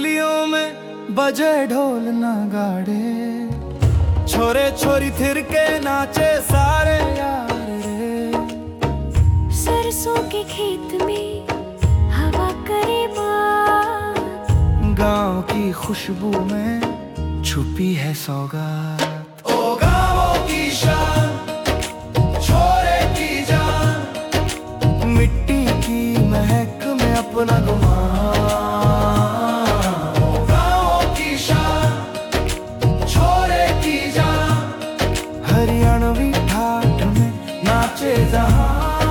गलियों में बजे ढोल नगाड़े, छोरे छोरी थिर के नाचे सारे यार रे। सरसों के खेत में हवा करे बात, गांव की खुशबू में छुपी है सौगात। ओ गाँवों की शान, छोरे की जान, मिट्टी की महक में अपना गुमान। ओ गाँवों की शान, छोरे की जान, हरियाणवी ठाठ में नाचे जहां।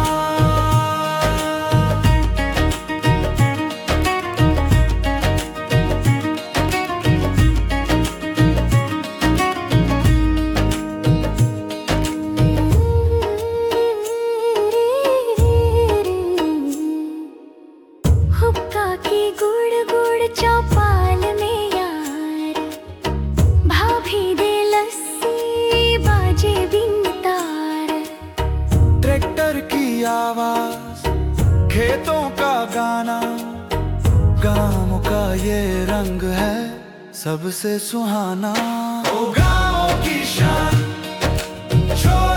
हुक्का की गुड़ गुड़ चौपाल में यार, भाभी दे लस्सी बाजे बिन तार। ट्रैक्टर की आवाज, खेतों का गाना, गाँव का ये रंग है सबसे सुहाना। ओ गाँव की शान,